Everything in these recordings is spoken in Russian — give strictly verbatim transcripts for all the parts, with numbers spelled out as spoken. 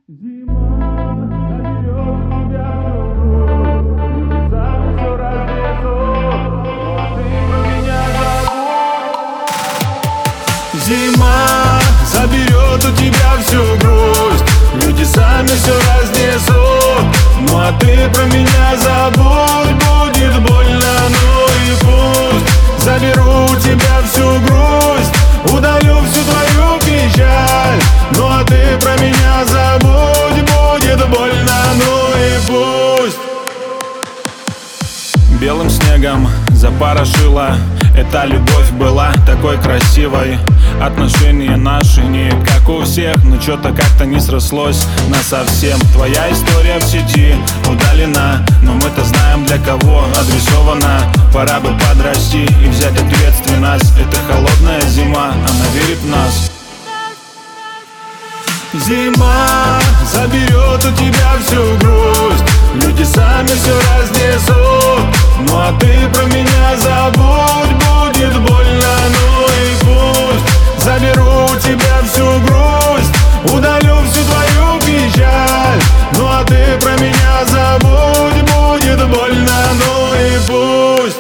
Зима заберет у тебя всю грусть, люди сами все разнесут, ну а ты про меня забудь. Зима заберет у тебя всю грусть, люди сами все разнесут, ну а ты про меня забудь. Будет больно, ну и пусть. Заберу у тебя всю грусть, удалю всю твою печаль, ну а ты про меня забудь. Будет больно, ну и пусть. Белым снегом запорошила эта любовь была такой красивой. Отношения наши не как у всех, но что-то как-то не срослось насовсем. Твоя история в сети удалена, но мы-то знаем, для кого адресована. Пора бы подрасти и взять ответственность. Это холодная зима, она верит в нас. Зима заберет у тебя всю грусть, люди сами все разнесут, ну а ты про меня забудь. Будет больно, ну и пусть. Заберу у тебя всю грусть, удалю всю твою печаль, ну а ты про меня забудь. Будет больно, ну и пусть.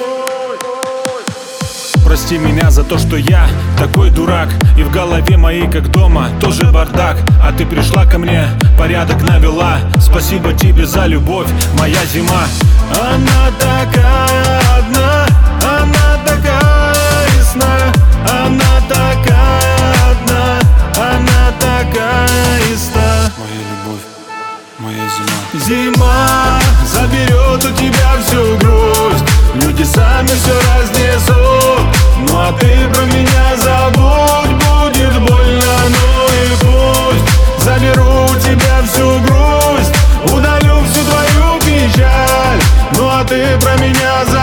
Прости меня за то, что я такой дурак, и в голове моей, как дома, тоже бардак. А ты пришла ко мне, порядок навела. Спасибо тебе за любовь, моя зима. Она такая одна, она такая ясна, она такая одна, она такая ясна. Моя любовь, моя зима. Зима заберет у тебя всю грусть, люди сами все разнесут, ну а ты про меня забудь. Будет больно, ну и пусть. Заберу у тебя всю грусть, удалю всю твою печаль, ну а ты про меня забудь.